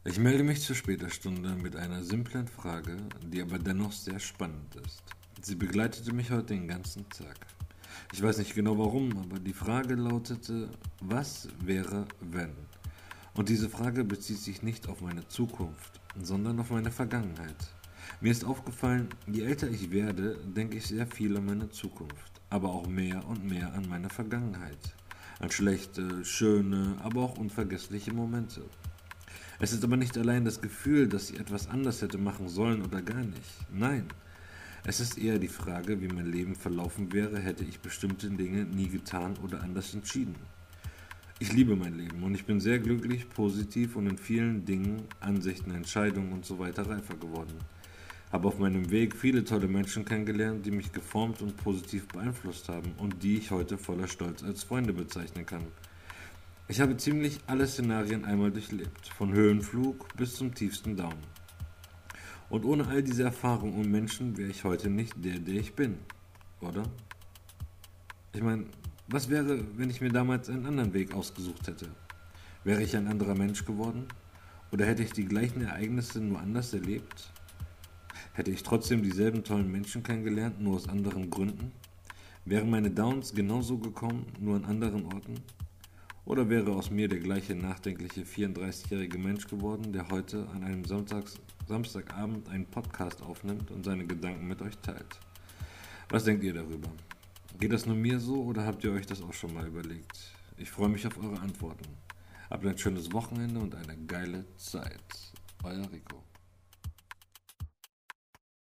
Ich melde mich zu später Stunde mit einer simplen Frage, die aber dennoch sehr spannend ist. Sie begleitete mich heute den ganzen Tag. Ich weiß nicht genau warum, aber die Frage lautete, was wäre, wenn? Und diese Frage bezieht sich nicht auf meine Zukunft, sondern auf meine Vergangenheit. Mir ist aufgefallen, je älter ich werde, denke ich sehr viel an meine Zukunft, aber auch mehr und mehr an meine Vergangenheit. An schlechte, schöne, aber auch unvergessliche Momente. Es ist aber nicht allein das Gefühl, dass ich etwas anders hätte machen sollen oder gar nicht. Nein, es ist eher die Frage, wie mein Leben verlaufen wäre, hätte ich bestimmte Dinge nie getan oder anders entschieden. Ich liebe mein Leben und ich bin sehr glücklich, positiv und in vielen Dingen, Ansichten, Entscheidungen und so weiter reifer geworden. Habe auf meinem Weg viele tolle Menschen kennengelernt, die mich geformt und positiv beeinflusst haben und die ich heute voller Stolz als Freunde bezeichnen kann. Ich habe ziemlich alle Szenarien einmal durchlebt, von Höhenflug bis zum tiefsten Down. Und ohne all diese Erfahrungen und Menschen wäre ich heute nicht der ich bin, oder? Ich meine, was wäre, wenn ich mir damals einen anderen Weg ausgesucht hätte? Wäre ich ein anderer Mensch geworden? Oder hätte ich die gleichen Ereignisse nur anders erlebt? Hätte ich trotzdem dieselben tollen Menschen kennengelernt, nur aus anderen Gründen? Wären meine Downs genauso gekommen, nur an anderen Orten? Oder wäre aus mir der gleiche nachdenkliche 34-jährige Mensch geworden, der heute an einem Samstagabend einen Podcast aufnimmt und seine Gedanken mit euch teilt? Was denkt ihr darüber? Geht das nur mir so oder habt ihr euch das auch schon mal überlegt? Ich freue mich auf eure Antworten. Habt ein schönes Wochenende und eine geile Zeit. Euer Rico.